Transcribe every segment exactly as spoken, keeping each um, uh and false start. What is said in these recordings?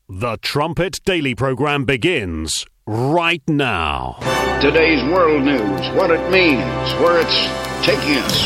The Trumpet Daily Program begins right now. Today's world news, what it means, where it's taking us.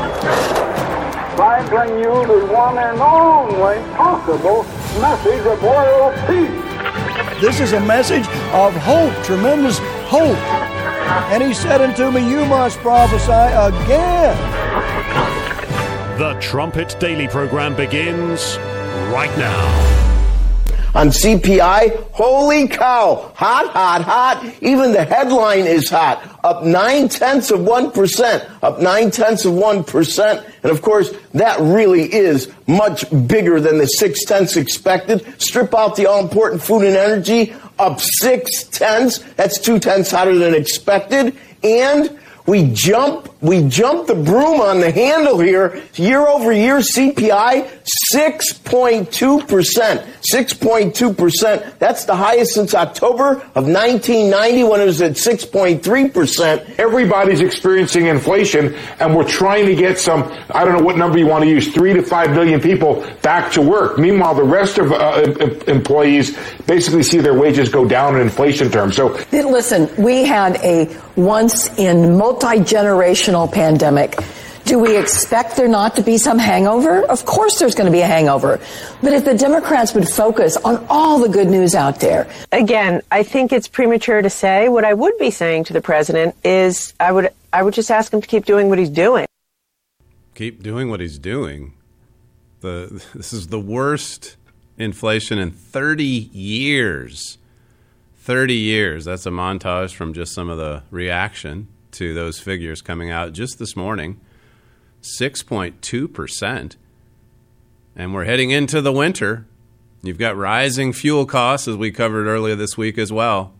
I bring you the one and only possible message of world peace. This is a message of hope, tremendous hope. And he said unto me, you must prophesy again. The Trumpet Daily Program begins right now. On C P I, holy cow, hot, hot, hot. Even the headline is hot, up nine tenths of one percent, up nine tenths of one percent. And of course, that really is much bigger than the six tenths expected. Strip out the all-important food and energy, up six tenths. That's two tenths hotter than expected. And we jump, we jump the broom on the handle here. Year over year, C P I, six point two percent. six point two percent. That's the highest since October of nineteen ninety when it was at six point three percent. Everybody's experiencing inflation, and we're trying to get some, I don't know what number you want to use, three to five million people back to work. Meanwhile, the rest of uh, employees basically see their wages go down in inflation terms. So, listen, we had a once-in multi-generational pandemic. Do we expect there not to be some hangover? Of course there's going to be a hangover. But if the Democrats would focus on all the good news out there. Again, I think it's premature to say. What I would be saying to the president is I would I would just ask him to keep doing what he's doing. Keep doing what he's doing. The this is the worst inflation in thirty years. thirty years. That's a montage from just some of the reaction to those figures coming out just this morning. six point two percent. And we're heading into the winter. You've got rising fuel costs, as we covered earlier this week as well.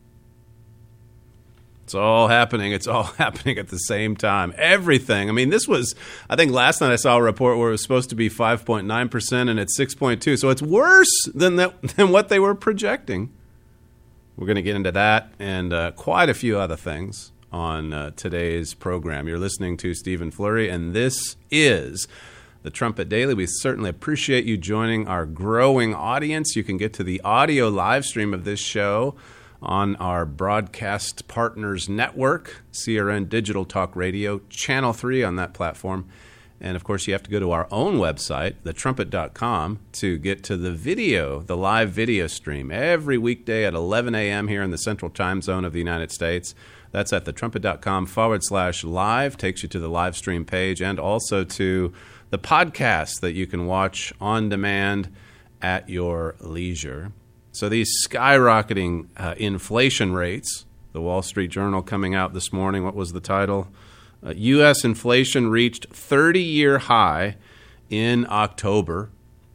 It's all happening. It's all happening at the same time. Everything. I mean, this was, I think last night I saw a report where it was supposed to be five point nine percent and it's six point two. So it's worse than that, than what they were projecting. We're going to get into that and uh, quite a few other things on uh, today's program. You're listening to Stephen Flurry, and this is the Trumpet Daily. We certainly appreciate you joining our growing audience. You can get to the audio live stream of this show on our Broadcast Partners Network, C R N Digital Talk Radio, Channel three on that platform. And, of course, you have to go to our own website, the trumpet dot com, to get to the video, the live video stream, every weekday at eleven a.m. here in the Central Time Zone of the United States. That's at the trumpet dot com forward slash live, takes you to the live stream page, and also to the podcast that you can watch on demand at your leisure. So these skyrocketing uh, inflation rates, the Wall Street Journal coming out this morning, what was the title? Uh, U S inflation reached thirty-year high in October.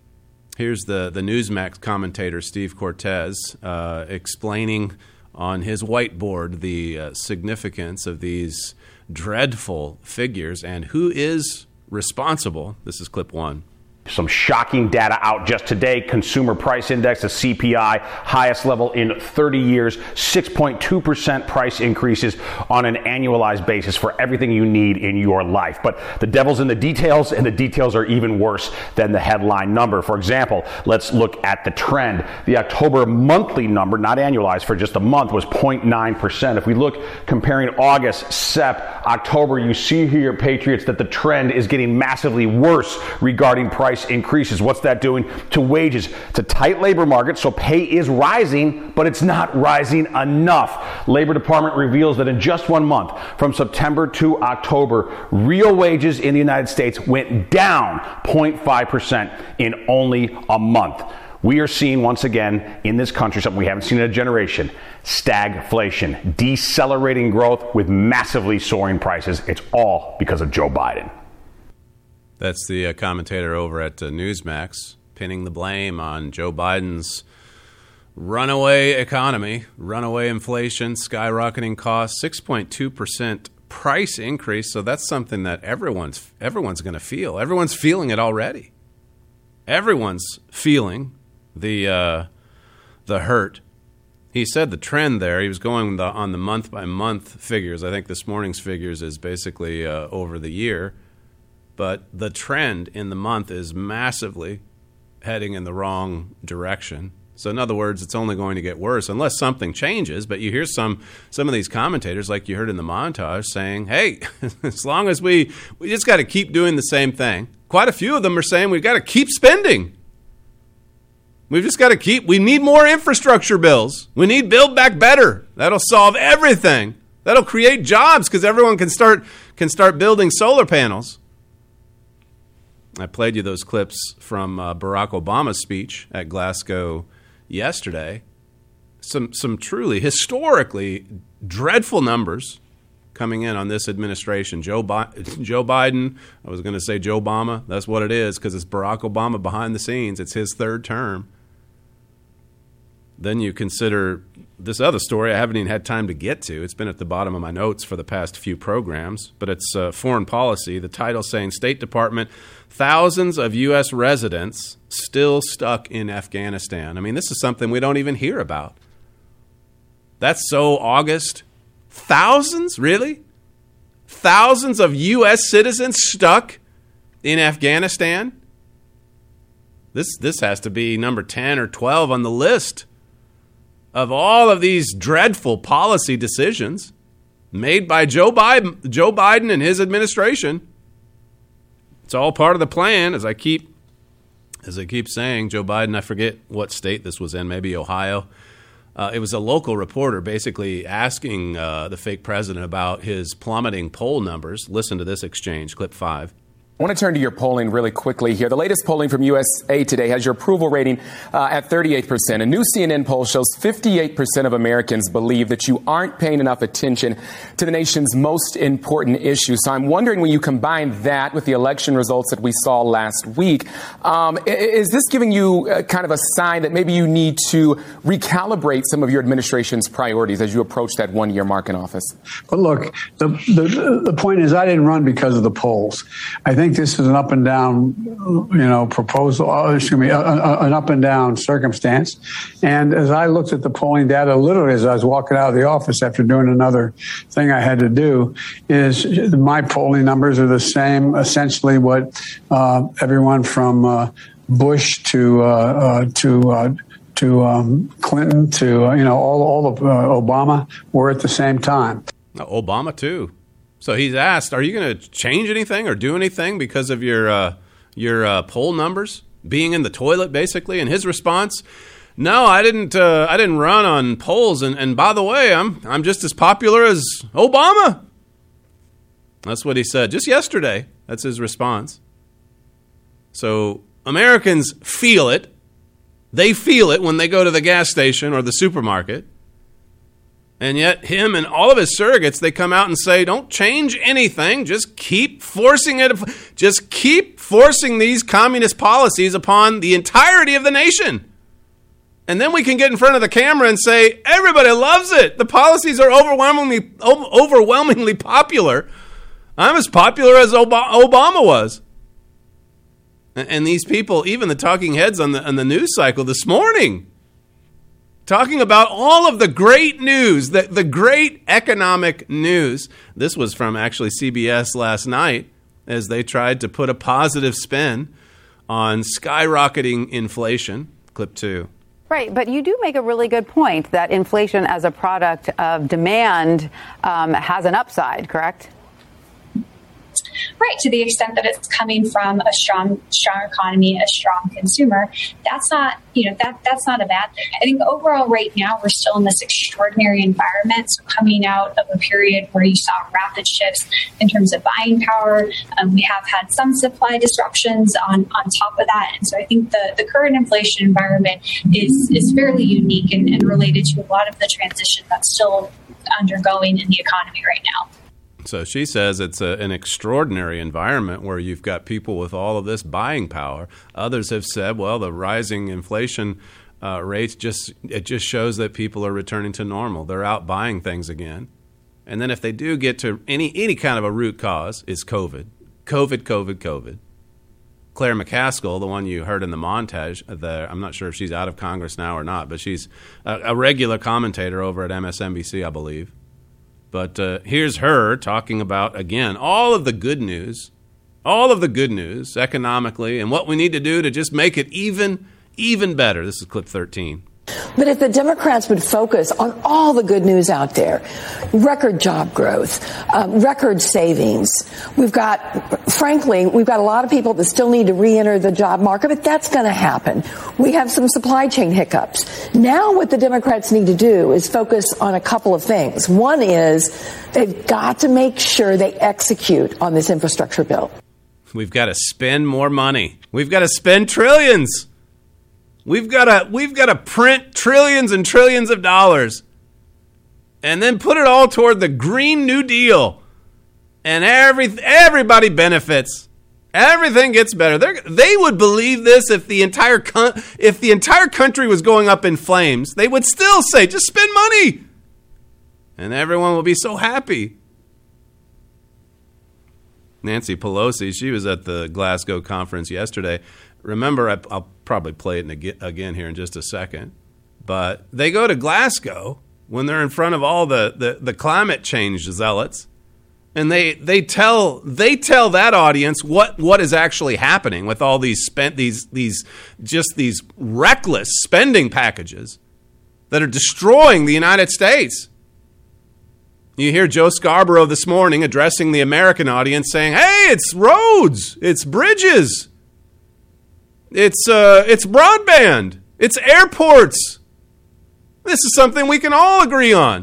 Here's the, the Newsmax commentator, Steve Cortez, uh, explaining on his whiteboard the uh, significance of these dreadful figures and who is responsible. This is clip one. Some shocking data out just today. Consumer Price Index, the C P I, highest level in thirty years, six point two percent price increases on an annualized basis for everything you need in your life. But the devil's in the details, and the details are even worse than the headline number. For example, let's look at the trend. The October monthly number, not annualized, for just a month was zero point nine percent. If we look comparing August, Sep, October, you see here, Patriots, that the trend is getting massively worse regarding price increases. What's that doing to wages? It's a tight labor market, so pay is rising, but it's not rising enough. Labor Department reveals that in just one month, from September to October, real wages in the United States went down zero point five percent in only a month. We are seeing once again in this country something we haven't seen in a generation: stagflation, decelerating growth with massively soaring prices. It's all because of Joe Biden. That's the uh, commentator over at uh, Newsmax, pinning the blame on Joe Biden's runaway economy, runaway inflation, skyrocketing costs, six point two percent price increase. So that's something that everyone's everyone's going to feel. Everyone's feeling it already. Everyone's feeling the uh, the hurt. He said the trend there, he was going the, on the month-by-month figures. I think this morning's figures is basically uh, over the year. But the trend in the month is massively heading in the wrong direction. So in other words, it's only going to get worse unless something changes. But you hear some some of these commentators, like you heard in the montage, saying, hey, as long as we, we just got to keep doing the same thing. Quite a few of them are saying we've got to keep spending. We've just got to keep, we need more infrastructure bills. We need Build Back Better. That'll solve everything. That'll create jobs because everyone can start can start building solar panels. I played you those clips from uh, Barack Obama's speech at Glasgow yesterday. Some some truly historically dreadful numbers coming in on this administration. Joe Bi- Joe Biden, I was going to say Joe Obama. That's what it is because it's Barack Obama behind the scenes. It's his third term. Then you consider this other story I haven't even had time to get to. It's been at the bottom of my notes for the past few programs, but it's uh, foreign policy. The title saying State Department, thousands of U S residents still stuck in Afghanistan. I mean, this is something we don't even hear about. That's so August. Thousands? Really? Thousands of U S citizens stuck in Afghanistan? This this has to be number ten or twelve on the list of all of these dreadful policy decisions made by Joe Biden, Joe Biden and his administration. It's all part of the plan, as I keep as I keep saying. Joe Biden, I forget what state this was in, maybe Ohio. Uh, it was a local reporter basically asking uh, the fake president about his plummeting poll numbers. Listen to this exchange, clip five. I want to turn to your polling really quickly here. The latest polling from U S A Today has your approval rating uh, at thirty-eight percent. A new C N N poll shows fifty-eight percent of Americans believe that you aren't paying enough attention to the nation's most important issues. So I'm wondering, when you combine that with the election results that we saw last week, um, is this giving you uh, kind of a sign that maybe you need to recalibrate some of your administration's priorities as you approach that one-year mark in office? But look, the, the, the point is I didn't run because of the polls. I think this is an up and down, you know, proposal, uh, excuse me, a, a, an up and down circumstance. And as I looked at the polling data, literally as I was walking out of the office after doing another thing I had to do, is my polling numbers are the same, essentially what uh, everyone from uh, Bush to uh, uh, to uh, to um, Clinton to, uh, you know, all, all of uh, Obama were at the same time. Obama, too. So he's asked, are you going to change anything or do anything because of your uh, your uh, poll numbers being in the toilet, basically? And his response, no, I didn't uh, I didn't run on polls. And, and by the way, I'm I'm just as popular as Obama. That's what he said just yesterday. That's his response. So Americans feel it. They feel it when they go to the gas station or the supermarket. And yet him and all of his surrogates, they come out and say, don't change anything. Just keep forcing it. Just keep forcing these communist policies upon the entirety of the nation. And then we can get in front of the camera and say, everybody loves it. The policies are overwhelmingly overwhelmingly popular. I'm as popular as Obama was. And these people, even the talking heads on the, on the news cycle this morning, talking about all of the great news, the, the great economic news. This was from actually C B S last night as they tried to put a positive spin on skyrocketing inflation. Clip two. Right, but you do make a really good point that inflation as a product of demand um, has an upside, correct? Right, to the extent that it's coming from a strong, strong economy, a strong consumer, that's not, you know, that that's not a bad thing. I think overall, right now, we're still in this extraordinary environment. So coming out of a period where you saw rapid shifts in terms of buying power, um, we have had some supply disruptions on, on top of that. And so I think the, the current inflation environment is is fairly unique and, and related to a lot of the transition that's still undergoing in the economy right now. So she says it's a, an extraordinary environment where you've got people with all of this buying power. Others have said, well, the rising inflation uh, rates just it just shows that people are returning to normal. They're out buying things again. And then if they do get to any any kind of a root cause, is COVID. COVID, COVID, COVID. Claire McCaskill, the one you heard in the montage, the, I'm not sure if she's out of Congress now or not, but she's a, a regular commentator over at M S N B C, I believe. But uh, here's her talking about, again, all of the good news, all of the good news economically and what we need to do to just make it even even better. This is clip thirteen. But if the Democrats would focus on all the good news out there, record job growth, um, record savings, we've got, frankly, we've got a lot of people that still need to re-enter the job market, but that's going to happen. We have some supply chain hiccups. Now what the Democrats need to do is focus on a couple of things. One is they've got to make sure they execute on this infrastructure bill. We've got to spend more money. We've got to spend trillions. We've got to we've got to print trillions and trillions of dollars and then put it all toward the Green New Deal. And every everybody benefits. Everything gets better. They're, they would believe this if the entire con- if the entire country was going up in flames. They would still say, just spend money. And everyone will be so happy. Nancy Pelosi, she was at the Glasgow conference yesterday. Remember, I, I'll probably play it again here in just a second, but they go to Glasgow when they're in front of all the, the, the climate change zealots, and they they tell they tell that audience what, what is actually happening with all these spent these these just these reckless spending packages that are destroying the United States. You hear Joe Scarborough this morning addressing the American audience saying, "Hey, it's roads, it's bridges. It's uh, it's broadband. It's airports. This is something we can all agree on."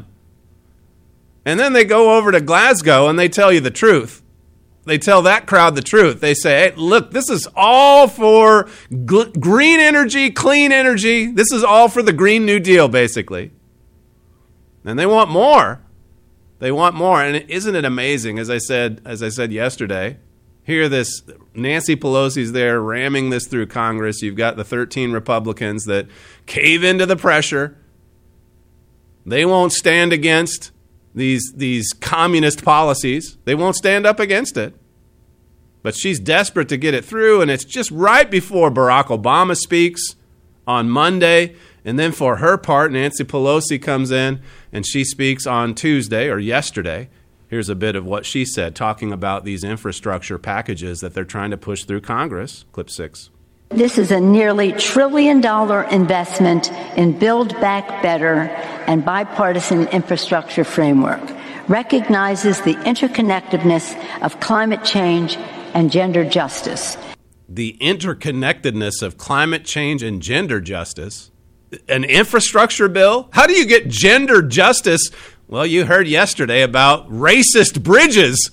And then they go over to Glasgow and they tell you the truth. They tell that crowd the truth. They say, "Hey, look, this is all for gl- green energy, clean energy. This is all for the Green New Deal, basically." And they want more. They want more. And isn't it amazing? As I said, as I said yesterday. Hear this, Nancy Pelosi's there ramming this through Congress. You've got the thirteen Republicans that cave into the pressure. They won't stand against these, these communist policies. They won't stand up against it. But she's desperate to get it through, and it's just right before Barack Obama speaks on Monday. And then for her part, Nancy Pelosi comes in, and she speaks on Tuesday or yesterday. Here's a bit of what she said, talking about these infrastructure packages that they're trying to push through Congress. Clip six. This is a nearly trillion dollar investment in Build Back Better and bipartisan infrastructure framework. Recognizes the interconnectedness of climate change and gender justice. The interconnectedness of climate change and gender justice? An infrastructure bill? How do you get gender justice? Well, you heard yesterday about racist bridges.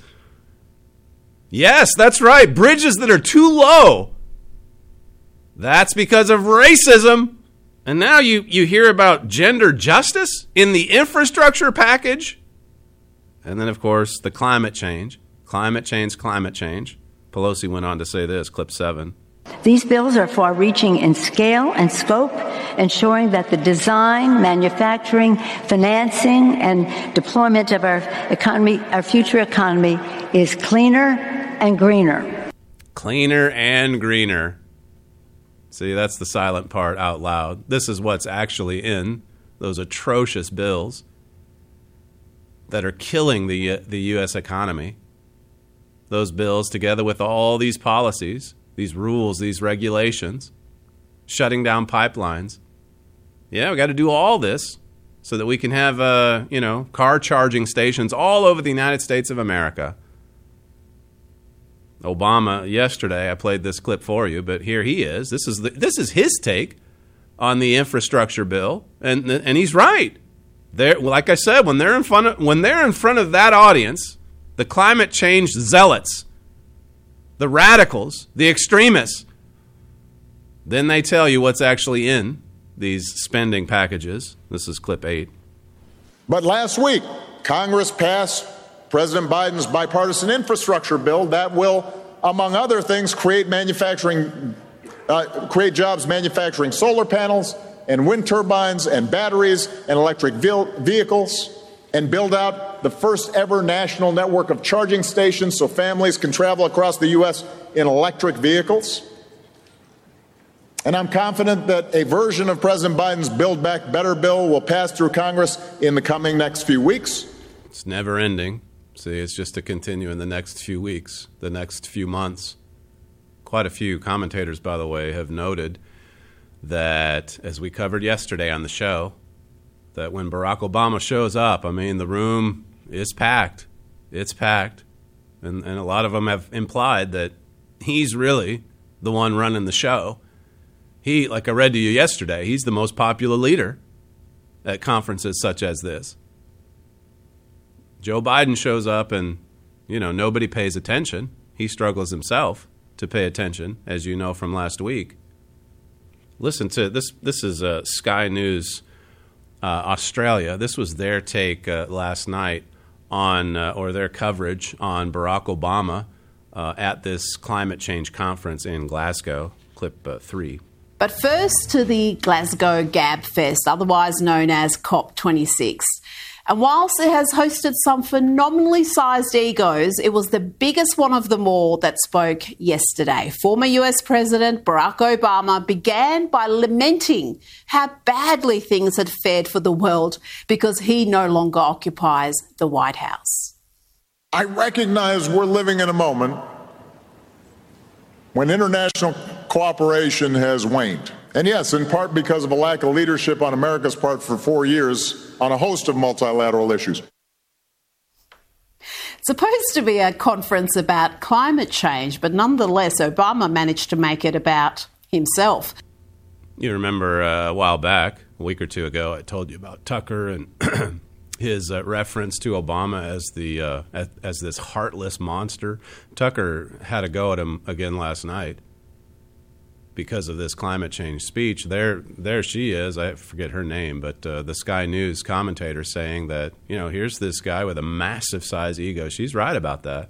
Yes, that's right. Bridges that are too low. That's because of racism. And now you, you hear about gender justice in the infrastructure package. And then, of course, the climate change. Climate change, climate change. Pelosi went on to say this, clip seven. These bills are far-reaching in scale and scope, ensuring that the design, manufacturing, financing, and deployment of our economy, our future economy, is cleaner and greener. Cleaner and greener. See, that's the silent part out loud. This is what's actually in those atrocious bills that are killing the the U S economy. Those bills, together with all these policies, these rules, these regulations, shutting down pipelines. Yeah, we got to do all this so that we can have, uh, you know, car charging stations all over the United States of America. Obama, yesterday, I played this clip for you, but here he is. This is the, this is his take on the infrastructure bill, and and he's right. They're, like I said, when they're in front of, when they're in front of that audience, the climate change zealots, the radicals, the extremists, then they tell you what's actually in these spending packages. This is clip eight. But last week, Congress passed President Biden's bipartisan infrastructure bill that will, among other things, create manufacturing, uh, create jobs manufacturing solar panels and wind turbines and batteries and electric vehicles, and build out the first ever national network of charging stations so families can travel across the U S in electric vehicles. And I'm confident that a version of President Biden's Build Back Better bill will pass through Congress in the coming next few weeks. It's never ending. See, it's just to continue in the next few weeks, the next few months. Quite a few commentators, by the way, have noted that, as we covered yesterday on the show, that when Barack Obama shows up, I mean, the room is packed. It's packed. And, and a lot of them have implied that he's really the one running the show. He, like I read to you yesterday, he's the most popular leader at conferences such as this. Joe Biden shows up and, you know, nobody pays attention. He struggles himself to pay attention, as you know from last week. Listen to this. This is uh, Sky News uh, Australia. This was their take uh, last night on, uh, or their coverage on Barack Obama uh, at this climate change conference in Glasgow. Clip uh, three. But first to the Glasgow Gab Fest, otherwise known as COP twenty-six. And whilst it has hosted some phenomenally sized egos, it was the biggest one of them all that spoke yesterday. Former U S President Barack Obama began by lamenting how badly things had fared for the world because he no longer occupies the White House. I recognize we're living in a moment when international cooperation has waned. And yes, in part because of a lack of leadership on America's part for four years on a host of multilateral issues. It's supposed to be a conference about climate change, but nonetheless, Obama managed to make it about himself. You remember uh, a while back, a week or two ago, I told you about Tucker and his uh, reference to Obama as the uh, as, as this heartless monster. Tucker had a go at him again last night because of this climate change speech. There there she is. I forget her name, but uh, the Sky News commentator saying that, you know, here's this guy with a massive size ego. She's right about that.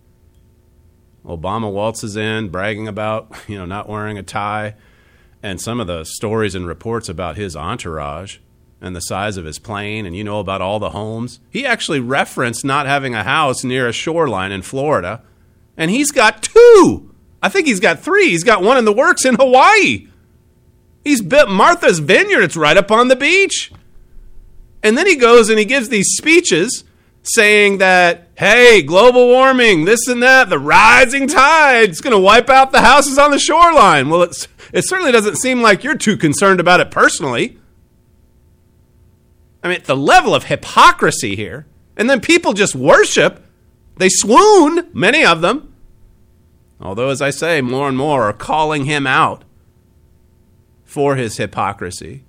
Obama waltzes in bragging about, you know, not wearing a tie, and some of the stories and reports about his entourage and the size of his plane, and you know about all the homes. He actually referenced not having a house near a shoreline in Florida, and he's got two. I think he's got three. He's got one in the works in Hawaii. He's built Martha's Vineyard. It's right up on the beach. And then he goes and he gives these speeches saying that, hey, global warming, this and that, the rising tide, it's going to wipe out the houses on the shoreline. Well, it's, it certainly doesn't seem like you're too concerned about it personally. I mean, the level of hypocrisy here. And then people just worship. They swoon, many of them. Although, as I say, more and more are calling him out for his hypocrisy,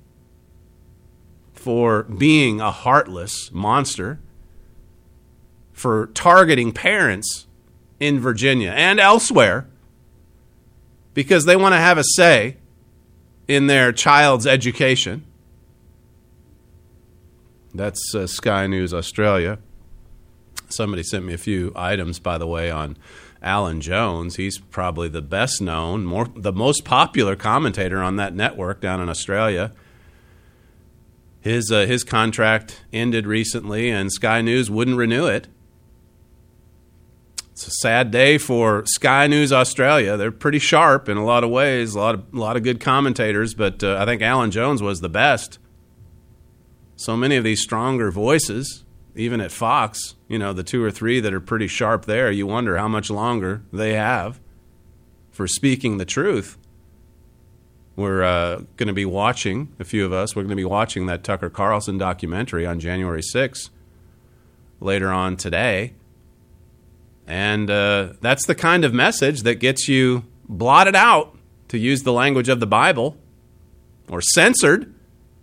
for being a heartless monster, for targeting parents in Virginia and elsewhere because they want to have a say in their child's education. That's uh, Sky News Australia. Somebody sent me a few items, by the way, on Alan Jones. He's probably the best known, more the most popular commentator on that network down in Australia. His uh, his contract ended recently, and Sky News wouldn't renew it. It's a sad day for Sky News Australia. They're pretty sharp in a lot of ways, a lot of a lot of good commentators, but uh, I think Alan Jones was the best. So many of these stronger voices, even at Fox, you know, the two or three that are pretty sharp there, you wonder how much longer they have for speaking the truth. We're uh, going to be watching, a few of us, we're going to be watching that Tucker Carlson documentary on January sixth later on today. And uh, that's the kind of message that gets you blotted out, to use the language of the Bible, or censored.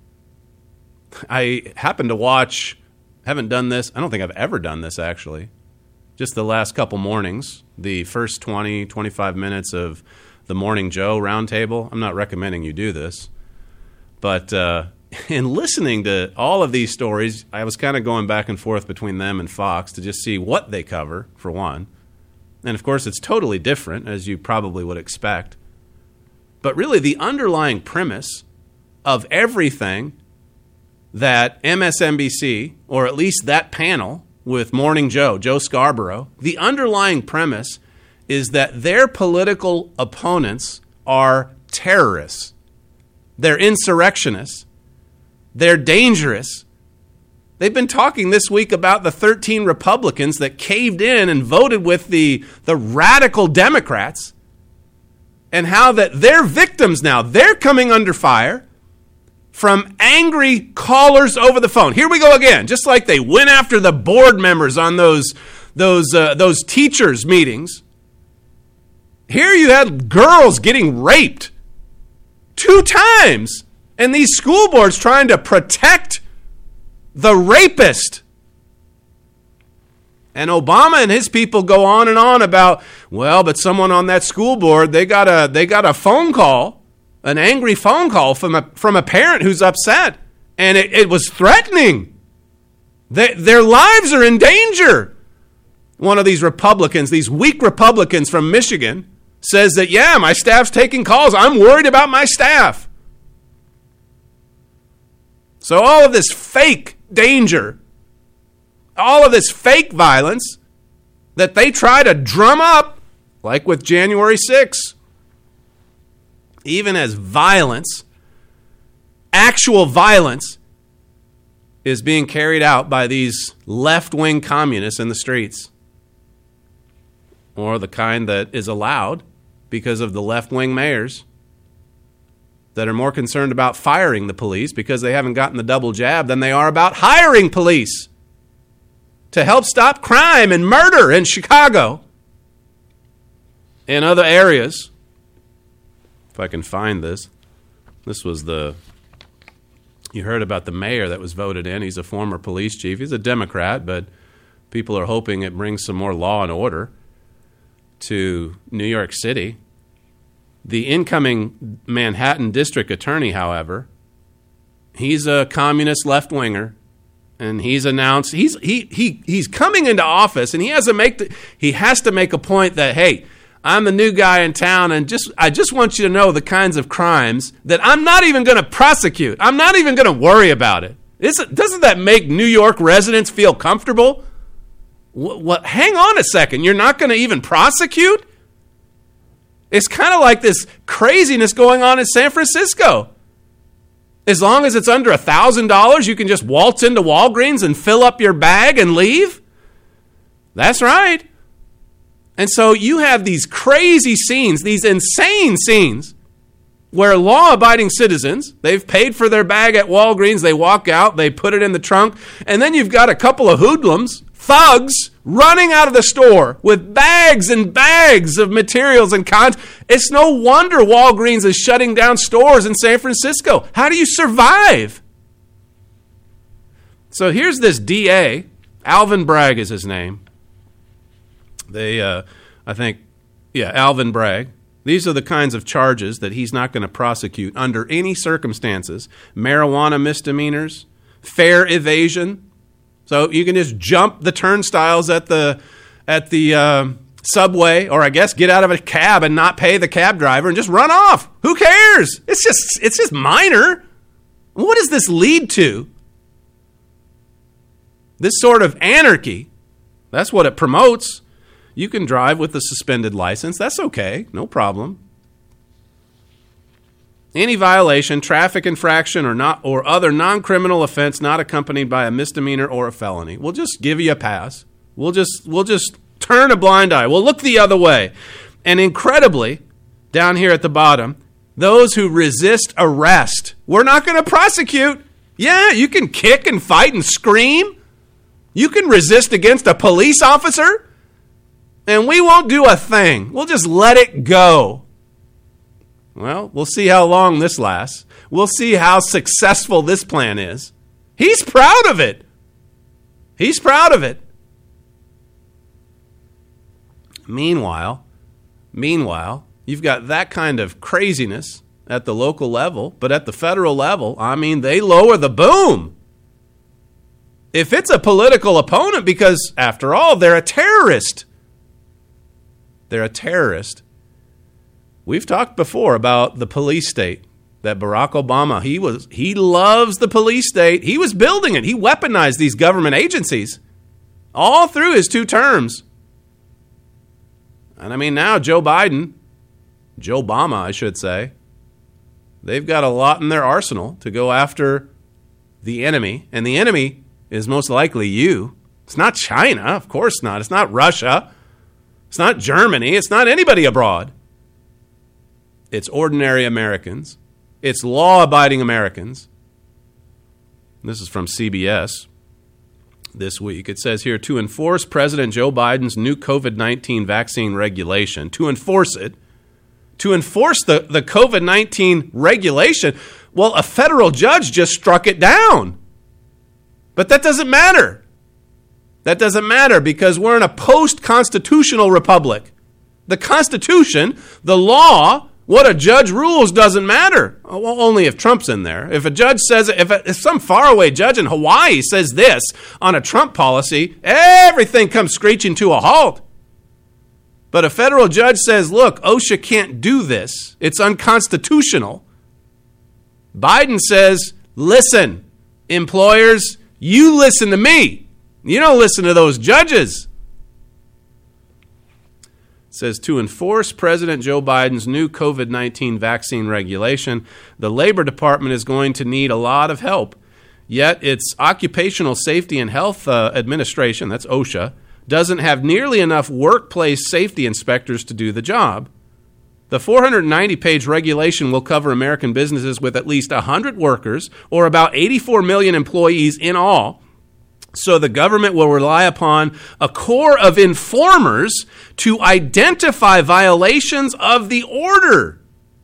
I happened to watch... haven't done this. I don't think I've ever done this, actually. Just the last couple mornings, the first twenty, twenty-five minutes of the Morning Joe roundtable. I'm not recommending you do this. But uh, in listening to all of these stories, I was kind of going back and forth between them and Fox to just see what they cover, for one. And, of course, it's totally different, as you probably would expect. But really, the underlying premise of everything that M S N B C, or at least that panel with Morning Joe, Joe Scarborough, the underlying premise is that their political opponents are terrorists. They're insurrectionists. They're dangerous. They've been talking this week about the thirteen Republicans that caved in and voted with the, the radical Democrats and how that they're victims now. They're coming under fire from angry callers over the phone. Here we go again, just like they went after the board members on those those uh, those teachers' meetings. Here you had girls getting raped two times, and these school boards trying to protect the rapist. And Obama and his people go on and on about, well, but someone on that school board, they got a they got a phone call, an angry phone call from a from a parent who's upset, and it, it was threatening. They, their lives are in danger. One of these Republicans, these weak Republicans from Michigan, says that, yeah, my staff's taking calls. I'm worried about my staff. So all of this fake danger, all of this fake violence that they try to drum up, like with January sixth, even as violence, actual violence, is being carried out by these left-wing communists in the streets, or the kind that is allowed because of the left-wing mayors that are more concerned about firing the police because they haven't gotten the double jab than they are about hiring police to help stop crime and murder in Chicago and other areas. If I can find this. This was the, you heard about the mayor that was voted in. He's a former police chief. He's a Democrat, but people are hoping it brings some more law and order to New York City. The incoming Manhattan district attorney, however, he's a communist left-winger, and he's announced he's he he he's coming into office, and he has to make the, he has to make a point that, hey, I'm the new guy in town, and just I just want you to know the kinds of crimes that I'm not even going to prosecute. I'm not even going to worry about it. Isn't, doesn't that make New York residents feel comfortable? What, what? Hang on a second. You're not going to even prosecute? It's kind of like this craziness going on in San Francisco. As long as it's under one thousand dollars, you can just waltz into Walgreens and fill up your bag and leave? That's right. And so you have these crazy scenes, these insane scenes, where law-abiding citizens, they've paid for their bag at Walgreens, they walk out, they put it in the trunk, and then you've got a couple of hoodlums, thugs, running out of the store with bags and bags of materials and cons. It's no wonder Walgreens is shutting down stores in San Francisco. How do you survive? So here's this D A, Alvin Bragg is his name. They, uh, I think, yeah, Alvin Bragg. These are the kinds of charges that he's not going to prosecute under any circumstances. Marijuana misdemeanors, fare evasion. So you can just jump the turnstiles at the at the uh, subway, or I guess get out of a cab and not pay the cab driver and just run off. Who cares? It's just it's just minor. What does this lead to? This sort of anarchy. That's what it promotes. You can drive with a suspended license. That's okay. No problem. Any violation, traffic infraction, or not, or other non-criminal offense not accompanied by a misdemeanor or a felony, we'll just give you a pass. We'll just we'll just turn a blind eye. We'll look the other way. And incredibly, down here at the bottom, those who resist arrest, we're not going to prosecute. Yeah, you can kick and fight and scream. You can resist against a police officer, and we won't do a thing. We'll just let it go. Well, we'll see how long this lasts. We'll see how successful this plan is. He's proud of it. He's proud of it. Meanwhile, meanwhile, you've got that kind of craziness at the local level, but at the federal level, I mean, they lower the boom. If it's a political opponent, because after all, they're a terrorist. They're a terrorist. We've talked before about the police state, that Barack Obama, he was he loves the police state. He was building it. He weaponized these government agencies all through his two terms. And I mean, now Joe Biden, Joe Obama, I should say, they've got a lot in their arsenal to go after the enemy. And the enemy is most likely you. It's not China, of course not. It's not Russia. It's not Germany. It's not anybody abroad. It's ordinary Americans. It's law-abiding Americans. This is from C B S this week. It says here, to enforce President Joe Biden's new COVID nineteen vaccine regulation, to enforce it, to enforce the, the COVID nineteen regulation, well, a federal judge just struck it down. But that doesn't matter. That doesn't matter because we're in a post-constitutional republic. The Constitution, the law, what a judge rules doesn't matter. Well, only if Trump's in there. If a judge says, if, a, if some faraway judge in Hawaii says this on a Trump policy, everything comes screeching to a halt. But a federal judge says, look, OSHA can't do this. It's unconstitutional. Biden says, listen, employers, you listen to me. You don't listen to those judges. It says, to enforce President Joe Biden's new COVID nineteen vaccine regulation, the Labor Department is going to need a lot of help. Yet its Occupational Safety and Health uh, Administration, that's OSHA, doesn't have nearly enough workplace safety inspectors to do the job. The four hundred ninety page regulation will cover American businesses with at least one hundred workers, or about eighty-four million employees in all. So the government will rely upon a core of informers to identify violations of the order.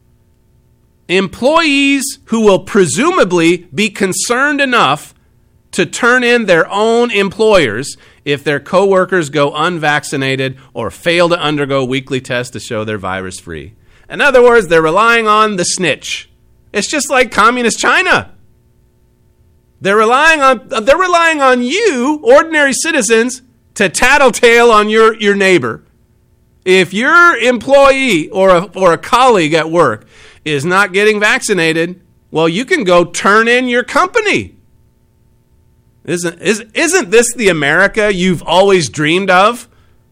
Employees who will presumably be concerned enough to turn in their own employers if their coworkers go unvaccinated or fail to undergo weekly tests to show they're virus-free. In other words, they're relying on the snitch. It's just like communist China. They're relying on they're relying on you, ordinary citizens, to tattletale on your, your neighbor. If your employee or a, or a colleague at work is not getting vaccinated, well, you can go turn in your company. Isn't, is, isn't this the America you've always dreamed of?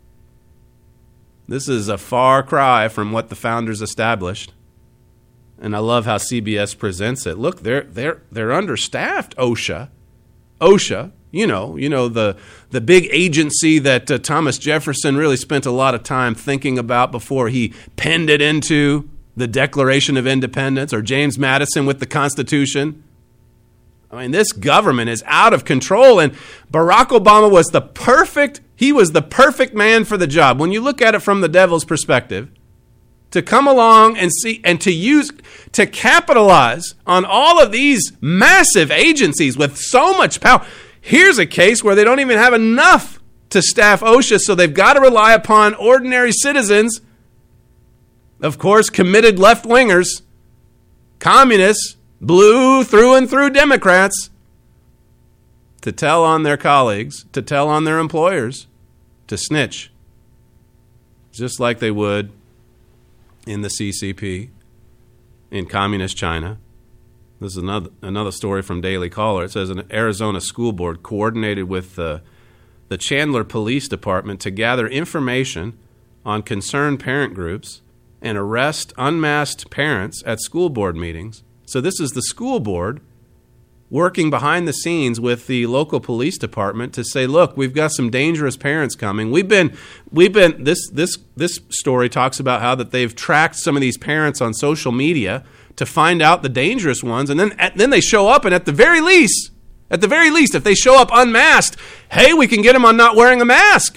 This is a far cry from what the founders established. And I love how C B S presents it. Look, they're they're they're understaffed, OSHA. OSHA, you know, you know the the big agency that uh, Thomas Jefferson really spent a lot of time thinking about before he penned it into the Declaration of Independence, or James Madison with the Constitution. I mean, this government is out of control, and Barack Obama was the perfect, he was the perfect man for the job. When you look at it from the devil's perspective, to come along and see and to use, to capitalize on all of these massive agencies with so much power. Here's a case where they don't even have enough to staff OSHA, so they've got to rely upon ordinary citizens, of course, committed left-wingers, communists, blue through and through Democrats, to tell on their colleagues, to tell on their employers, to snitch, just like they would in the C C P, in communist China. This is another another story from Daily Caller. It says an Arizona school board coordinated with the, the Chandler Police Department to gather information on concerned parent groups and arrest unmasked parents at school board meetings. So this is the school board working behind the scenes with the local police department to say, look, we've got some dangerous parents coming. We've been, we've been, this, this, this story talks about how that they've tracked some of these parents on social media to find out the dangerous ones. And then, then they show up, and at the very least, at the very least, if they show up unmasked, hey, we can get them on not wearing a mask.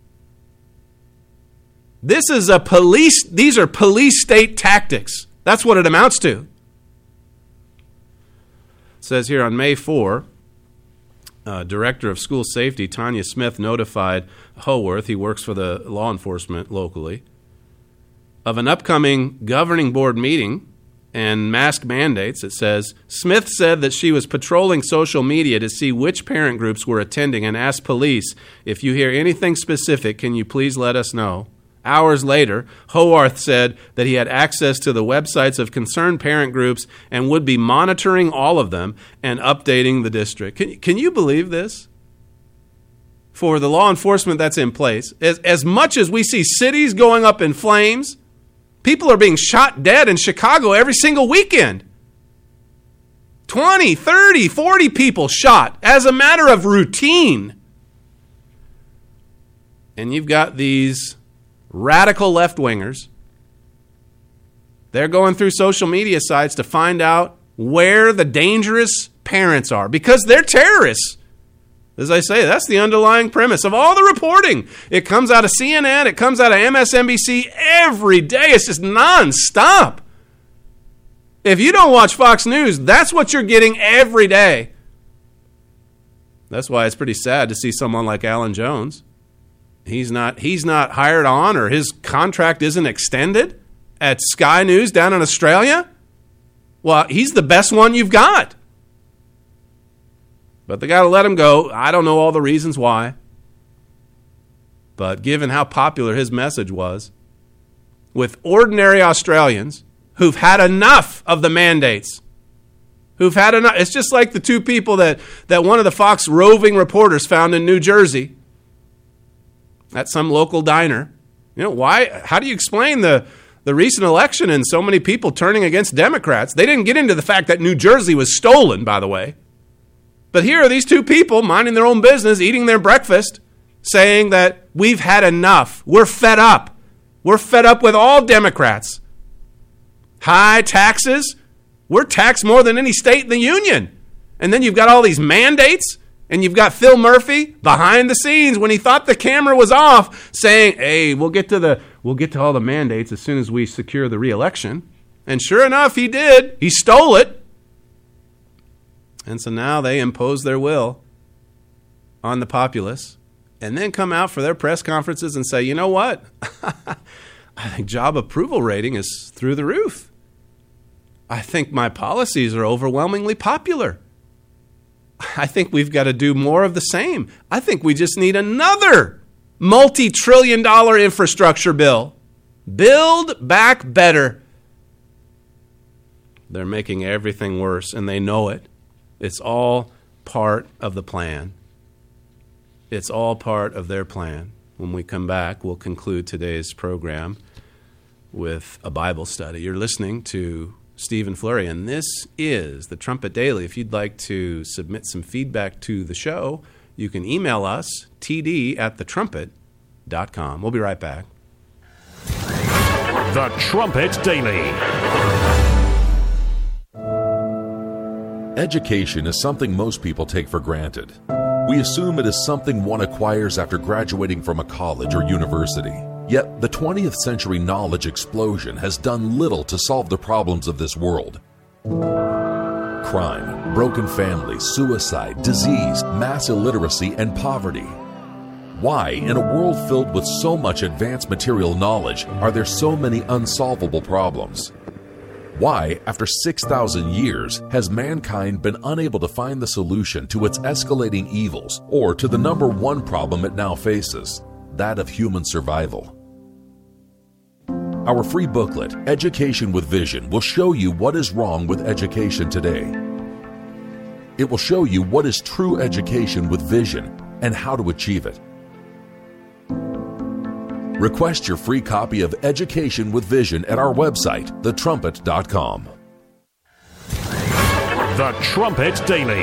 This is a police, these are police state tactics. That's what it amounts to. It says here on May fourth, uh, Director of School Safety Tanya Smith notified Howarth, he works for the law enforcement locally, of an upcoming governing board meeting and mask mandates. It says, Smith said that she was patrolling social media to see which parent groups were attending and asked police, if you hear anything specific, can you please let us know? Hours later, Howarth said that he had access to the websites of concerned parent groups and would be monitoring all of them and updating the district. Can, can you believe this? For the law enforcement that's in place, as, as much as we see cities going up in flames, people are being shot dead in Chicago every single weekend. twenty, thirty, forty people shot as a matter of routine. And you've got these radical left-wingers They're going through social media sites to find out where the dangerous parents are because they're terrorists. As I say, that's the underlying premise of all the reporting. It comes out of C N N, it comes out of M S N B C every day. It's just nonstop. If you don't watch Fox News, that's what you're getting every day. That's why it's pretty sad to see someone like Alan Jones. He's not he's not hired on, or his contract isn't extended at Sky News down in Australia. Well, he's the best one you've got. But they got to let him go. I don't know all the reasons why. But given how popular his message was, with ordinary Australians who've had enough of the mandates, who've had enough. It's just like the two people that, that one of the Fox roving reporters found in New Jersey at some local diner. You know, why? How do you explain the, the recent election and so many people turning against Democrats? They didn't get into the fact that New Jersey was stolen, by the way. But here are these two people minding their own business, eating their breakfast, saying that we've had enough. We're fed up. We're fed up with all Democrats. High taxes. We're taxed more than any state in the union. And then you've got all these mandates, and you've got Phil Murphy behind the scenes when he thought the camera was off saying, hey, we'll get to the we'll get to all the mandates as soon as we secure the re-election. And sure enough, he did. He stole it. And so now they impose their will on the populace and then come out for their press conferences and say, you know what? I think job approval rating is through the roof. I think my policies are overwhelmingly popular. I think we've got to do more of the same. I think we just need another multi-trillion dollar infrastructure bill. Build back better. They're making everything worse, and they know it. It's all part of the plan. It's all part of their plan. When we come back, we'll conclude today's program with a Bible study. You're listening to Stephen Flurry, and this is the Trumpet Daily. If you'd like to submit some feedback to the show, you can email us, t d at the trumpet dot com. We'll be right back. The Trumpet Daily. Education is something most people take for granted. We assume it is something one acquires after graduating from a college or university. Yet, the twentieth century knowledge explosion has done little to solve the problems of this world. Crime, broken families, suicide, disease, mass illiteracy, and poverty. Why, in a world filled with so much advanced material knowledge, are there so many unsolvable problems? Why, after six thousand years, has mankind been unable to find the solution to its escalating evils or to the number one problem it now faces, that of human survival? Our free booklet, Education with Vision, will show you what is wrong with education today. It will show you what is true education with vision and how to achieve it. Request your free copy of Education with Vision at our website, the trumpet dot com. The Trumpet Daily.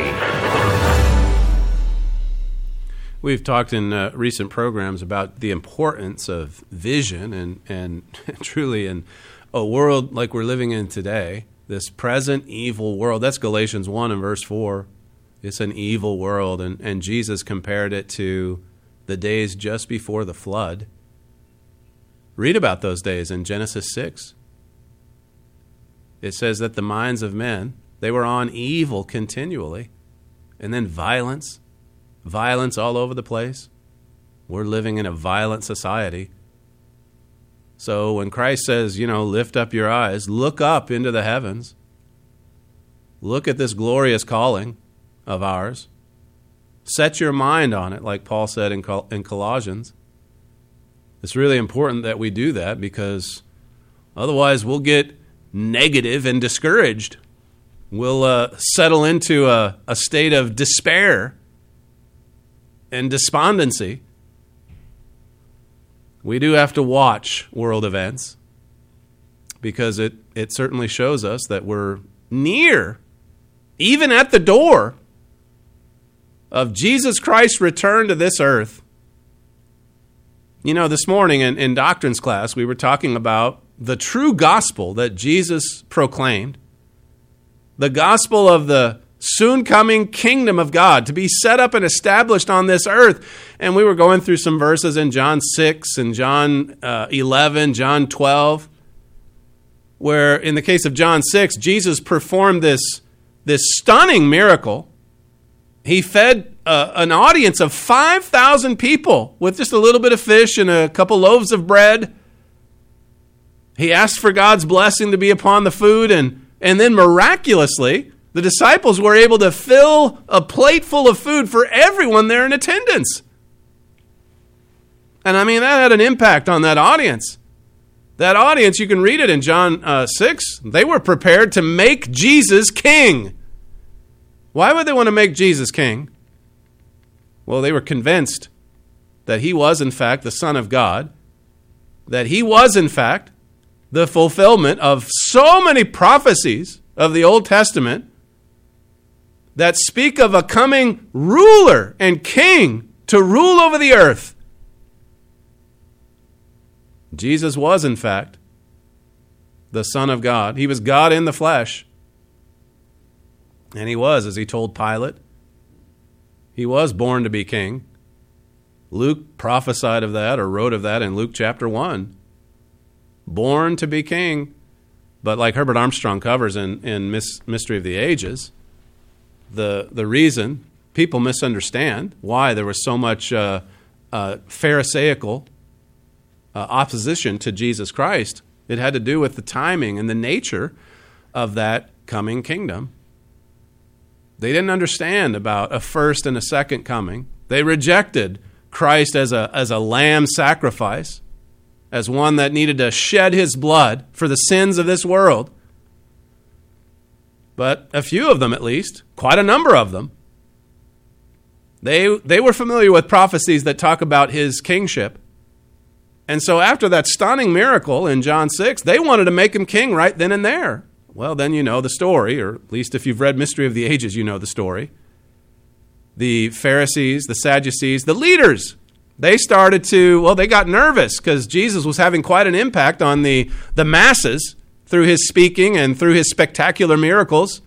We've talked in uh, recent programs about the importance of vision and, and truly in a world like we're living in today, this present evil world. That's Galatians one and verse four. It's an evil world, and, and Jesus compared it to the days just before the flood. Read about those days in Genesis six. It says that the minds of men, they were on evil continually. And then violence, violence all over the place. We're living in a violent society. So when Christ says, you know, lift up your eyes, look up into the heavens. Look at this glorious calling of ours. Set your mind on it, like Paul said in Col- in Colossians. It's really important that we do that because otherwise we'll get negative and discouraged. We'll uh, settle into a, a state of despair and despondency. We do have to watch world events because it, it certainly shows us that we're near, even at the door of Jesus Christ's return to this earth. You know, this morning in, in doctrines class, we were talking about the true gospel that Jesus proclaimed, the gospel of the soon coming kingdom of God to be set up and established on this earth. And we were going through some verses in John six and John uh, eleven, John twelve, where in the case of John six, Jesus performed this, this stunning miracle. He fed uh, an audience of five thousand people with just a little bit of fish and a couple loaves of bread. He asked for God's blessing to be upon the food, and, and then miraculously, the disciples were able to fill a plate full of food for everyone there in attendance. And I mean, that had an impact on that audience. That audience, you can read it in John uh, six, they were prepared to make Jesus king. Why would they want to make Jesus king? Well, they were convinced that he was, in fact, the Son of God, that he was, in fact, the fulfillment of so many prophecies of the Old Testament that speak of a coming ruler and king to rule over the earth. Jesus was, in fact, the Son of God. He was God in the flesh. And he was, as he told Pilate, he was born to be king. Luke prophesied of that or wrote of that in Luke chapter one. Born to be king. But like Herbert Armstrong covers in, in Mystery of the Ages, the, the reason people misunderstand why there was so much uh, uh, Pharisaical uh, opposition to Jesus Christ, it had to do with the timing and the nature of that coming kingdom. They didn't understand about a first and a second coming. They rejected Christ as a, as a lamb sacrifice, as one that needed to shed his blood for the sins of this world. But a few of them, at least, quite a number of them, they, they were familiar with prophecies that talk about his kingship. And so after that stunning miracle in John six, they wanted to make him king right then and there. Well, then you know the story, or at least if you've read Mystery of the Ages, you know the story. The Pharisees, the Sadducees, the leaders, they started to, well, they got nervous because Jesus was having quite an impact on the, the masses through his speaking and through his spectacular miracles.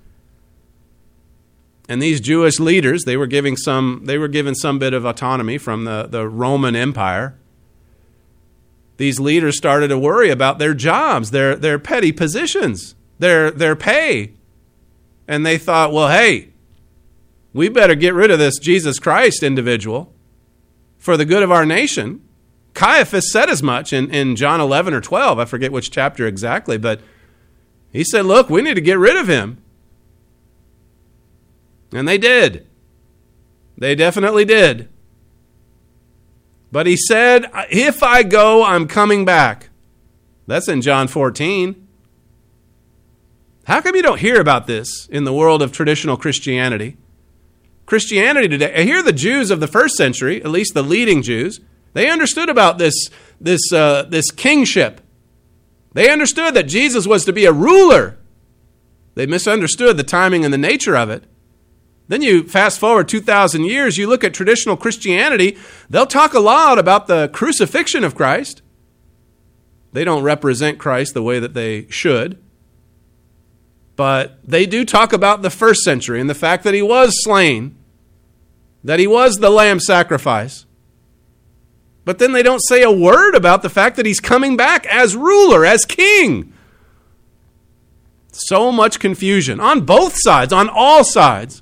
And these Jewish leaders, they were giving some, they were given some bit of autonomy from the, the Roman Empire. These leaders started to worry about their jobs, their, their petty positions, their, their pay. And they thought, well, hey, we better get rid of this Jesus Christ individual for the good of our nation. Caiaphas said as much in, in John eleven or twelve. I forget which chapter exactly, but he said, look, we need to get rid of him. And they did. They definitely did. But he said, if I go, I'm coming back. That's in John fourteen. How come you don't hear about this in the world of traditional Christianity? Christianity today, here the Jews of the first century, at least the leading Jews, they understood about this, this, uh, this kingship. They understood that Jesus was to be a ruler. They misunderstood the timing and the nature of it. Then you fast forward two thousand years, you look at traditional Christianity, they'll talk a lot about the crucifixion of Christ. They don't represent Christ the way that they should. But they do talk about the first century and the fact that he was slain, that he was the lamb sacrifice. But then they don't say a word about the fact that he's coming back as ruler, as king. So much confusion on both sides, on all sides.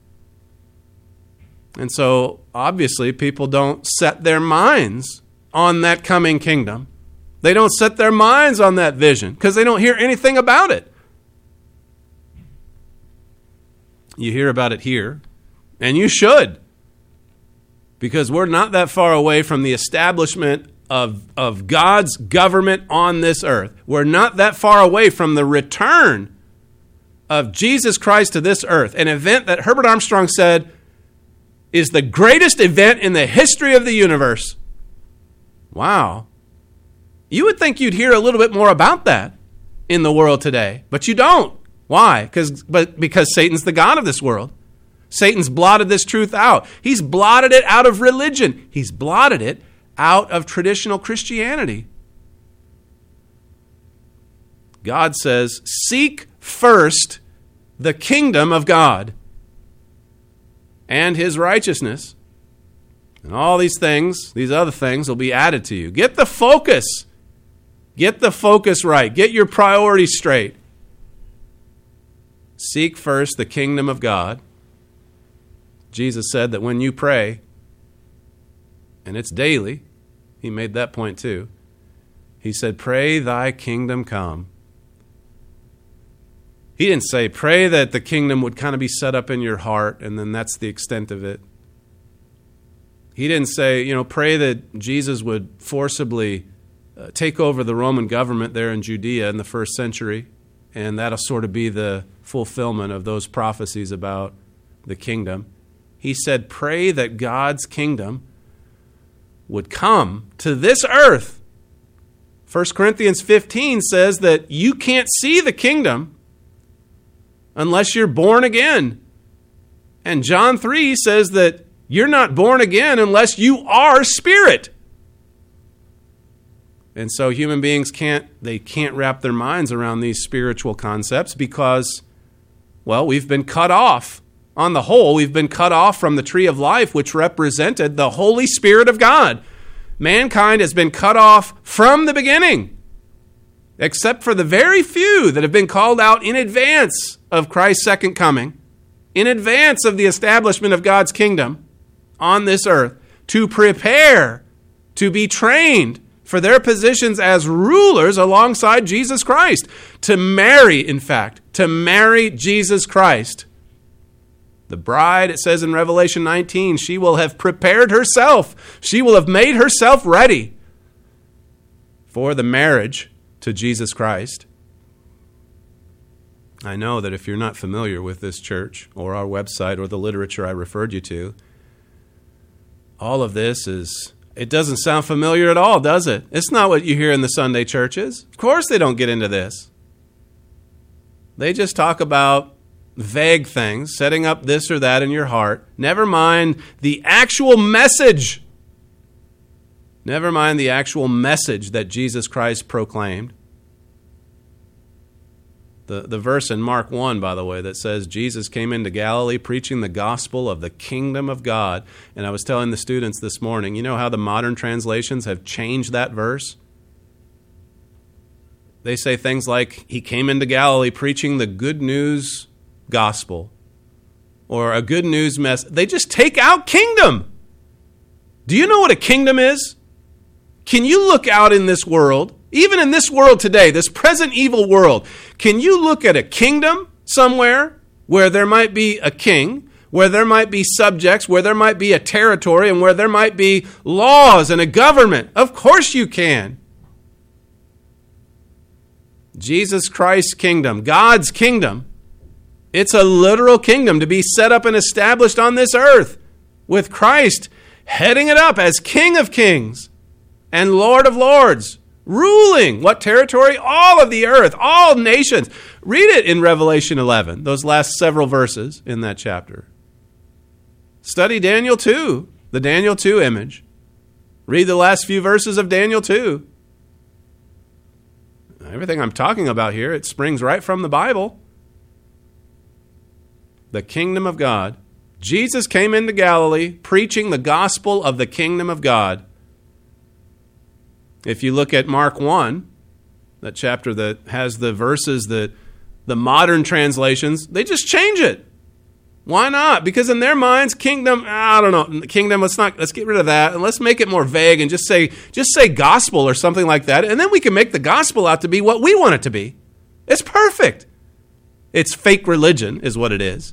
And so, obviously, people don't set their minds on that coming kingdom. They don't set their minds on that vision because they don't hear anything about it. You hear about it here, and you should, because we're not that far away from the establishment of, of God's government on this earth. We're not that far away from the return of Jesus Christ to this earth, an event that Herbert Armstrong said is the greatest event in the history of the universe. Wow. You would think you'd hear a little bit more about that in the world today, but you don't. Why? Because but because Satan's the god of this world. Satan's blotted this truth out. He's blotted it out of religion. He's blotted it out of traditional Christianity. God says, seek first the kingdom of God and his righteousness. And all these things, these other things, will be added to you. Get the focus. Get the focus right. Get your priorities straight. Seek first the kingdom of God. Jesus said that when you pray, and it's daily, he made that point too. He said, pray thy kingdom come. He didn't say, pray that the kingdom would kind of be set up in your heart, and then that's the extent of it. He didn't say, you know, pray that Jesus would forcibly uh, take over the Roman government there in Judea in the first century, and that'll sort of be the fulfillment of those prophecies about the kingdom. He said, pray that God's kingdom would come to this earth. First Corinthians fifteen says that you can't see the kingdom unless you're born again. And John three says that you're not born again unless you are spirit. And so human beings can't, they can't wrap their minds around these spiritual concepts because, well, we've been cut off. On the whole, we've been cut off from the tree of life, which represented the Holy Spirit of God. Mankind has been cut off from the beginning, except for the very few that have been called out in advance of Christ's second coming, in advance of the establishment of God's kingdom on this earth, to prepare to be trained for their positions as rulers alongside Jesus Christ, to marry, in fact, to marry Jesus Christ. The bride, it says in Revelation nineteen, she will have prepared herself. She will have made herself ready for the marriage to Jesus Christ. I know that if you're not familiar with this church or our website or the literature I referred you to, all of this is, it doesn't sound familiar at all, does it? It's not what you hear in the Sunday churches. Of course they don't get into this. They just talk about vague things, setting up this or that in your heart. Never mind the actual message. Never mind the actual message that Jesus Christ proclaimed. The, the verse in Mark one, by the way, that says Jesus came into Galilee preaching the gospel of the kingdom of God. And I was telling the students this morning, you know how the modern translations have changed that verse? They say things like, he came into Galilee preaching the good news gospel, or a good news message. They just take out kingdom. Do you know what a kingdom is? Can you look out in this world, even in this world today, this present evil world, can you look at a kingdom somewhere where there might be a king, where there might be subjects, where there might be a territory, and where there might be laws and a government? Of course you can. Jesus Christ's kingdom, God's kingdom, it's a literal kingdom to be set up and established on this earth with Christ heading it up as King of Kings and Lord of Lords, ruling what territory? All of the earth, all nations. Read it in Revelation eleven, those last several verses in that chapter. Study Daniel two, the Daniel two image. Read the last few verses of Daniel two. Everything I'm talking about here, it springs right from the Bible. The kingdom of God. Jesus came into Galilee preaching the gospel of the kingdom of God. If you look at Mark one, that chapter that has the verses that the modern translations, they just change it. Why not? Because in their minds, kingdom, I don't know, kingdom, let's not, let's get rid of that and let's make it more vague and just say, just say gospel or something like that. And then we can make the gospel out to be what we want it to be. It's perfect. It's fake religion is what it is.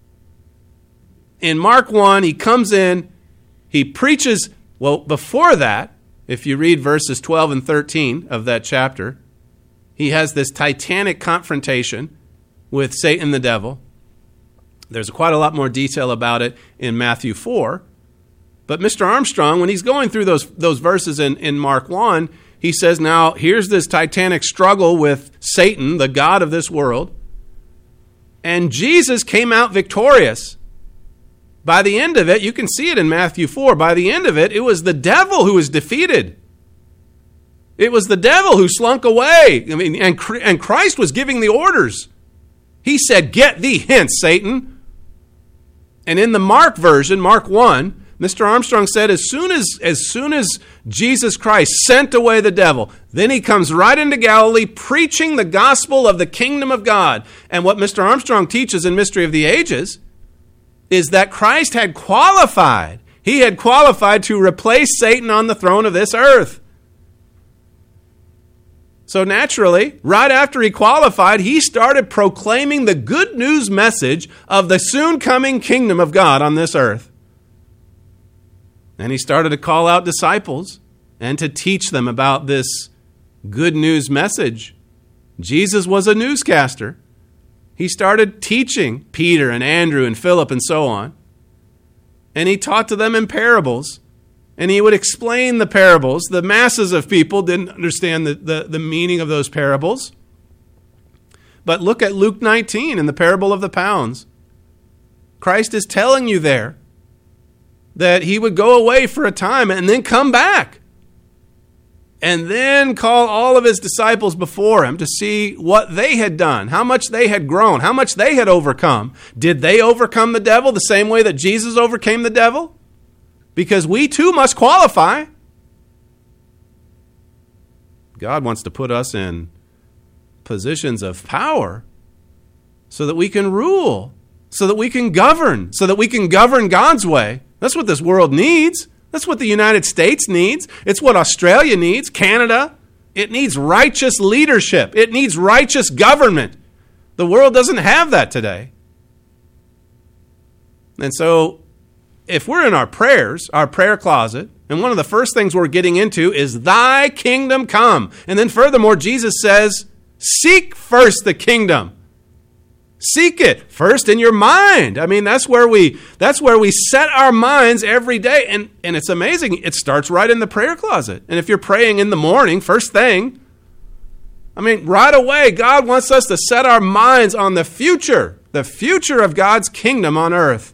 In Mark one, he comes in, he preaches, well, before that, if you read verses twelve and thirteen of that chapter, he has this titanic confrontation with Satan the devil. There's quite a lot more detail about it in Matthew four. But Mister Armstrong, when he's going through those, those verses in, in Mark one, he says, now, here's this titanic struggle with Satan, the god of this world, and Jesus came out victorious. By the end of it, you can see it in Matthew four, by the end of it, it was the devil who was defeated. It was the devil who slunk away. I mean, and, and Christ was giving the orders. He said, "Get thee hence, Satan." And in the Mark version, Mark one, Mister Armstrong said, as soon as, as soon as Jesus Christ sent away the devil, then he comes right into Galilee preaching the gospel of the kingdom of God. And what Mister Armstrong teaches in Mystery of the Ages is that Christ had qualified. He had qualified to replace Satan on the throne of this earth. So naturally, right after he qualified, he started proclaiming the good news message of the soon coming kingdom of God on this earth. And he started to call out disciples and to teach them about this good news message. Jesus was a newscaster. He started teaching Peter and Andrew and Philip and so on. And he taught to them in parables. And he would explain the parables. The masses of people didn't understand the, the, the meaning of those parables. But look at Luke nineteen in the parable of the pounds. Christ is telling you there that he would go away for a time and then come back. And then call all of his disciples before him to see what they had done, how much they had grown, how much they had overcome. Did they overcome the devil the same way that Jesus overcame the devil? Because we too must qualify. God wants to put us in positions of power so that we can rule, so that we can govern, so that we can govern God's way. That's what this world needs. That's what the United States needs. It's what Australia needs, Canada. It needs righteous leadership. It needs righteous government. The world doesn't have that today. And so, if we're in our prayers, our prayer closet, and one of the first things we're getting into is thy kingdom come. And then furthermore, Jesus says, seek first the kingdom. Seek it first in your mind. I mean, that's where we that's where we set our minds every day. And, and it's amazing. It starts right in the prayer closet. And if you're praying in the morning, first thing, I mean, right away, God wants us to set our minds on the future, the future of God's kingdom on earth.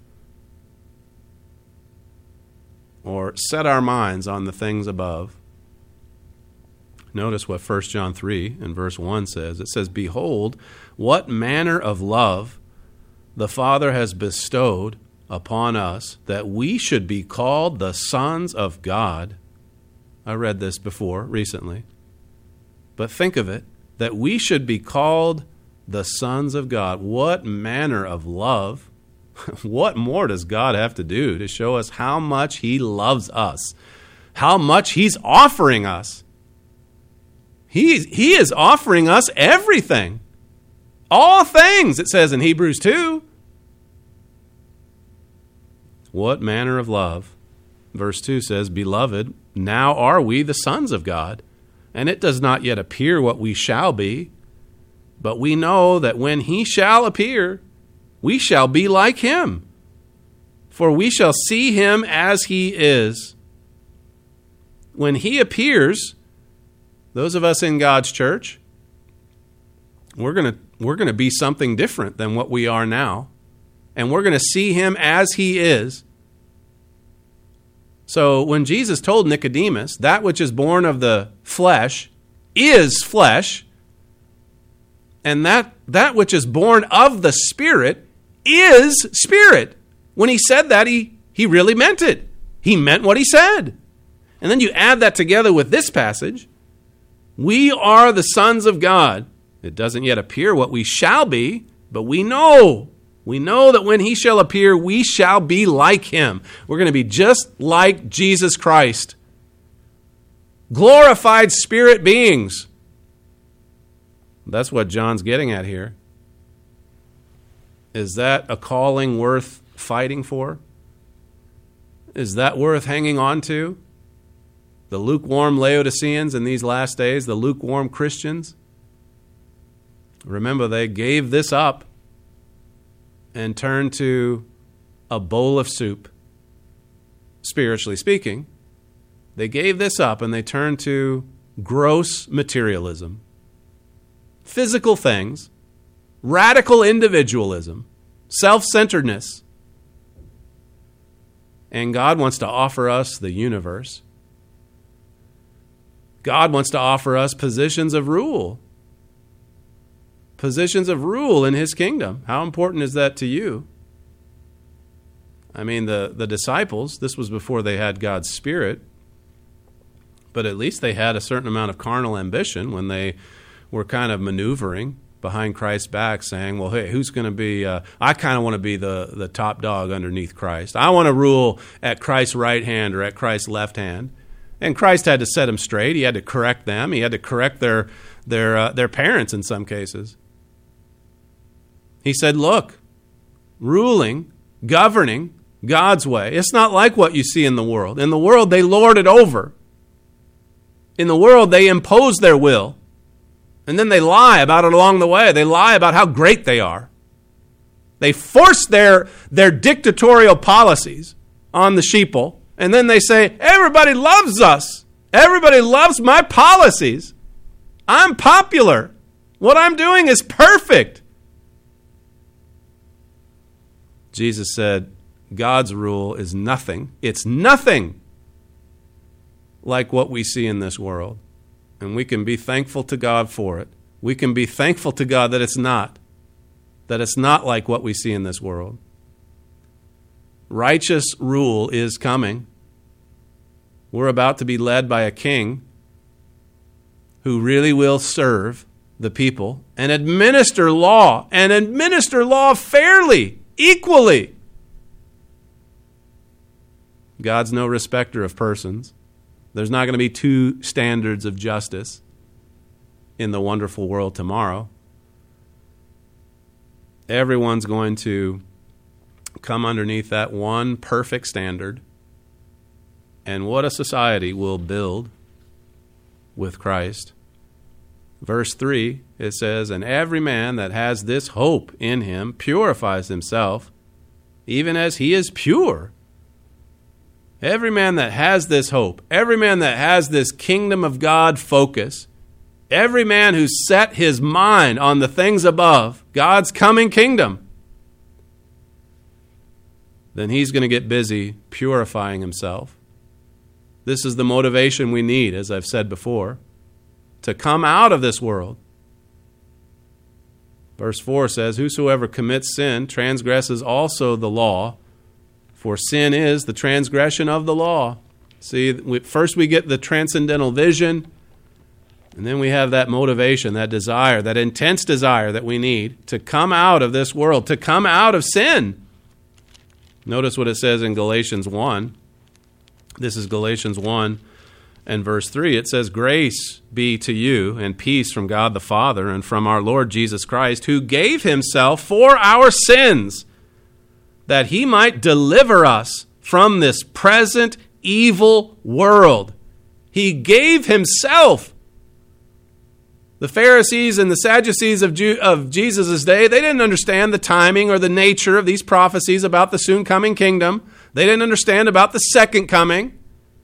Or set our minds on the things above. Notice what First John three and verse one says. It says, behold, what manner of love the Father has bestowed upon us, that we should be called the sons of God. I read this before recently. But think of it, that we should be called the sons of God. What manner of love? What more does God have to do to show us how much he loves us? How much he's offering us? He, he is offering us everything. All things, it says in Hebrews two. What manner of love? Verse two says, beloved, now are we the sons of God, and it does not yet appear what we shall be, but we know that when he shall appear, we shall be like him, for we shall see him as he is. When he appears, those of us in God's church, we're going to we're going to be something different than what we are now, and we're going to see him as he is. So when Jesus told Nicodemus, that which is born of the flesh is flesh, and that that which is born of the Spirit is spirit. When he said that, he, he really meant it. He meant what he said. And then you add that together with this passage. We are the sons of God. It doesn't yet appear what we shall be, but we know. We know that when he shall appear, we shall be like him. We're going to be just like Jesus Christ. Glorified spirit beings. That's what John's getting at here. Is that a calling worth fighting for? Is that worth hanging on to? The lukewarm Laodiceans in these last days, the lukewarm Christians, remember they gave this up and turned to a bowl of soup, spiritually speaking. They gave this up and they turned to gross materialism, physical things, radical individualism, self-centeredness. And God wants to offer us the universe. God wants to offer us positions of rule. Positions of rule in his kingdom. How important is that to you? I mean, the, the disciples, this was before they had God's Spirit, but at least they had a certain amount of carnal ambition when they were kind of maneuvering behind Christ's back, saying, well, hey, who's going to be, uh, I kind of want to be the, the top dog underneath Christ. I want to rule at Christ's right hand or at Christ's left hand. And Christ had to set them straight. He had to correct them. He had to correct their, their, uh, their parents in some cases. He said, look, ruling, governing God's way, it's not like what you see in the world. In the world, they lord it over. In the world, they impose their will. And then they lie about it along the way. They lie about how great they are. They force their, their dictatorial policies on the sheeple. And then they say, everybody loves us. Everybody loves my policies. I'm popular. What I'm doing is perfect. Jesus said, God's rule is nothing. It's nothing like what we see in this world. And we can be thankful to God for it. We can be thankful to God that it's not. That it's not like what we see in this world. Righteous rule is coming. We're about to be led by a king who really will serve the people and administer law, and administer law fairly, equally. God's no respecter of persons. There's not going to be two standards of justice in the wonderful world tomorrow. Everyone's going to come underneath that one perfect standard. And what a society we'll build with Christ. Verse three, it says, and every man that has this hope in him purifies himself, even as he is pure. Every man that has this hope, every man that has this kingdom of God focus, every man who's set his mind on the things above, God's coming kingdom, then he's going to get busy purifying himself. This is the motivation we need, as I've said before, to come out of this world. Verse four says, whosoever commits sin transgresses also the law, for sin is the transgression of the law. See, we, first we get the transcendental vision, and then we have that motivation, that desire, that intense desire that we need to come out of this world, to come out of sin. Notice what it says in Galatians one. This is Galatians one and verse three. It says, grace be to you and peace from God the Father and from our Lord Jesus Christ, who gave himself for our sins, that he might deliver us from this present evil world. He gave himself. The Pharisees and the Sadducees of, Ju- of Jesus' day, they didn't understand the timing or the nature of these prophecies about the soon coming kingdom. They didn't understand about the second coming.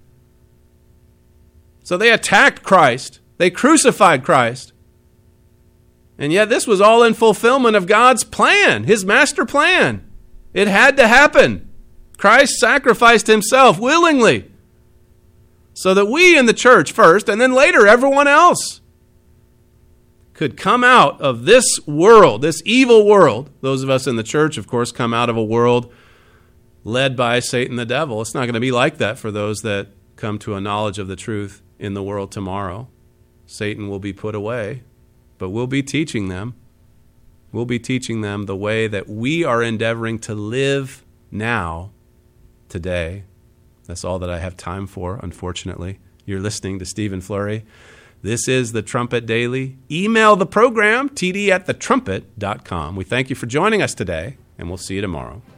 So they attacked Christ. They crucified Christ. And yet this was all in fulfillment of God's plan, his master plan. It had to happen. Christ sacrificed himself willingly so that we in the church first, and then later everyone else, could come out of this world, this evil world. Those of us in the church, of course, come out of a world led by Satan the devil. It's not going to be like that for those that come to a knowledge of the truth in the world tomorrow. Satan will be put away, but we'll be teaching them. We'll be teaching them the way that we are endeavoring to live now, today. That's all that I have time for, unfortunately. You're listening to Stephen Flurry. This is the Trumpet Daily. Email the program, t d at the trumpet dot com. We thank you for joining us today, and we'll see you tomorrow.